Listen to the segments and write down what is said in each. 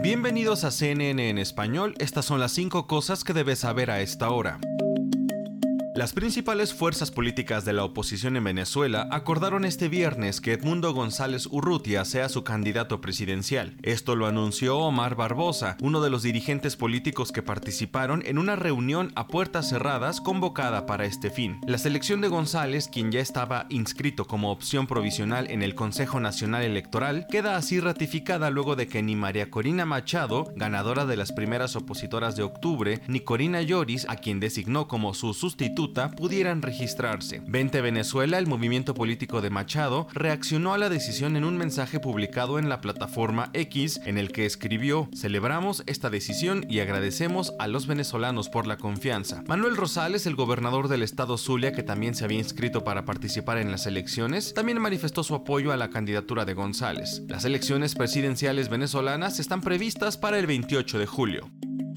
Bienvenidos a CNN en español, estas son las 5 cosas que debes saber a esta hora. Las principales fuerzas políticas de la oposición en Venezuela acordaron este viernes que Edmundo González Urrutia sea su candidato presidencial. Esto lo anunció Omar Barbosa, uno de los dirigentes políticos que participaron en una reunión a puertas cerradas convocada para este fin. La selección de González, quien ya estaba inscrito como opción provisional en el Consejo Nacional Electoral, queda así ratificada luego de que ni María Corina Machado, ganadora de las primeras opositoras de octubre, ni Corina Lloris, a quien designó como su sustituta, pudieran registrarse. Vente Venezuela, el movimiento político de Machado, reaccionó a la decisión en un mensaje publicado en la plataforma X, en el que escribió: celebramos esta decisión y agradecemos a los venezolanos por la confianza. Manuel Rosales, el gobernador del estado Zulia, que también se había inscrito para participar en las elecciones, también manifestó su apoyo a la candidatura de González. Las elecciones presidenciales venezolanas están previstas para el 28 de julio.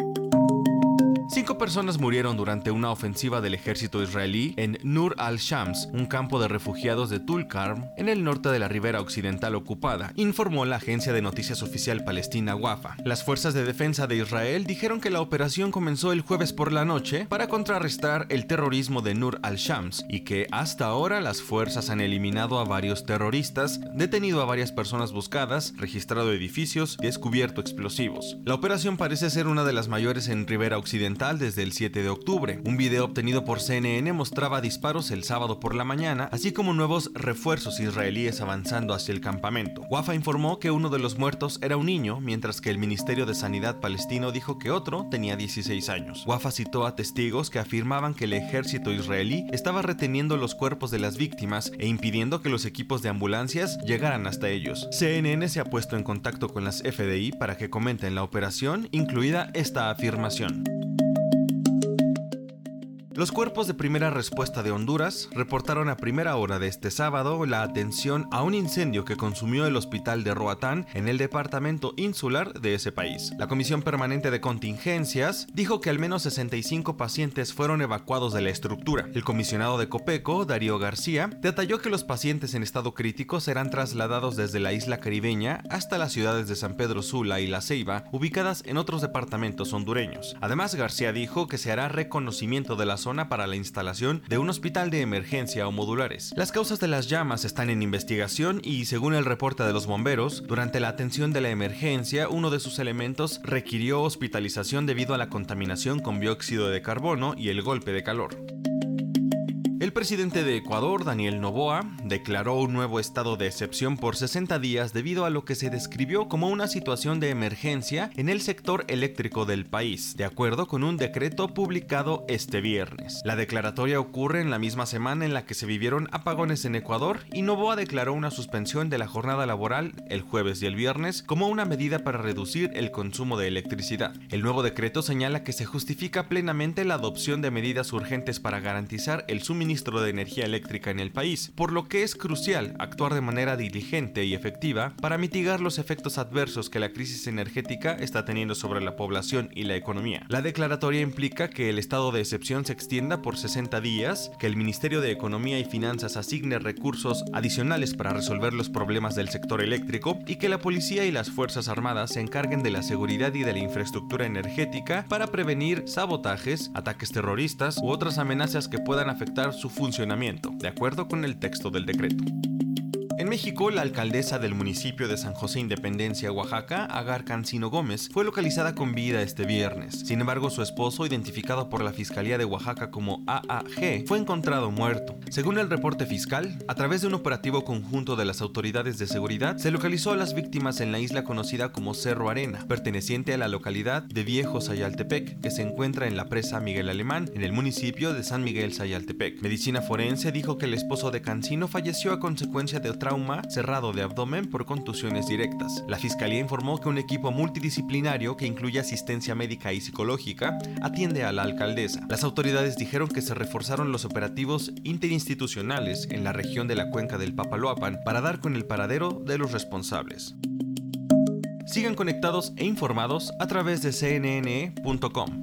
5 personas murieron durante una ofensiva del ejército israelí en Nur al-Shams, un campo de refugiados de Tulkarm, en el norte de la ribera occidental ocupada, informó la agencia de noticias oficial palestina Wafa. Las fuerzas de defensa de Israel dijeron que la operación comenzó el jueves por la noche para contrarrestar el terrorismo de Nur al-Shams y que hasta ahora las fuerzas han eliminado a varios terroristas, detenido a varias personas buscadas, registrado edificios y descubierto explosivos. La operación parece ser una de las mayores en ribera occidental desde el 7 de octubre. Un video obtenido por CNN mostraba disparos el sábado por la mañana, así como nuevos refuerzos israelíes avanzando hacia el campamento. Wafa informó que uno de los muertos era un niño, mientras que el Ministerio de Sanidad palestino dijo que otro tenía 16 años. Wafa citó a testigos que afirmaban que el ejército israelí estaba reteniendo los cuerpos de las víctimas e impidiendo que los equipos de ambulancias llegaran hasta ellos. CNN se ha puesto en contacto con las FDI para que comenten la operación, incluida esta afirmación. Los cuerpos de primera respuesta de Honduras reportaron a primera hora de este sábado la atención a un incendio que consumió el hospital de Roatán en el departamento insular de ese país. La Comisión Permanente de Contingencias dijo que al menos 65 pacientes fueron evacuados de la estructura. El comisionado de Copeco, Darío García, detalló que los pacientes en estado crítico serán trasladados desde la isla caribeña hasta las ciudades de San Pedro Sula y La Ceiba, ubicadas en otros departamentos hondureños. Además, García dijo que se hará reconocimiento de la zona para la instalación de un hospital de emergencia o modulares. Las causas de las llamas están en investigación y, según el reporte de los bomberos, durante la atención de la emergencia, uno de sus elementos requirió hospitalización debido a la contaminación con dióxido de carbono y el golpe de calor. El presidente de Ecuador, Daniel Noboa, declaró un nuevo estado de excepción por 60 días debido a lo que se describió como una situación de emergencia en el sector eléctrico del país, de acuerdo con un decreto publicado este viernes. La declaratoria ocurre en la misma semana en la que se vivieron apagones en Ecuador y Noboa declaró una suspensión de la jornada laboral el jueves y el viernes como una medida para reducir el consumo de electricidad. El nuevo decreto señala que se justifica plenamente la adopción de medidas urgentes para garantizar el suministro de energía eléctrica en el país, por lo que es crucial actuar de manera diligente y efectiva para mitigar los efectos adversos que la crisis energética está teniendo sobre la población y la economía. La declaratoria implica que el estado de excepción se extienda por 60 días, que el Ministerio de Economía y Finanzas asigne recursos adicionales para resolver los problemas del sector eléctrico y que la policía y las Fuerzas Armadas se encarguen de la seguridad y de la infraestructura energética para prevenir sabotajes, ataques terroristas u otras amenazas que puedan afectar su funcionamiento, de acuerdo con el texto del decreto. En México, la alcaldesa del municipio de San José Independencia, Oaxaca, Agar Cancino Gómez, fue localizada con vida este viernes. Sin embargo, su esposo, identificado por la Fiscalía de Oaxaca como AAG, fue encontrado muerto. Según el reporte fiscal, a través de un operativo conjunto de las autoridades de seguridad, se localizó a las víctimas en la isla conocida como Cerro Arena, perteneciente a la localidad de Viejo Sayaltepec, que se encuentra en la presa Miguel Alemán, en el municipio de San Miguel Sayaltepec. Medicina forense dijo que el esposo de Cancino falleció a consecuencia de trauma cerrado de abdomen por contusiones directas. La fiscalía informó que un equipo multidisciplinario que incluye asistencia médica y psicológica atiende a la alcaldesa. Las autoridades dijeron que se reforzaron los operativos interinstitucionales en la región de la cuenca del Papaloapan para dar con el paradero de los responsables. Sigan conectados e informados a través de cnn.com.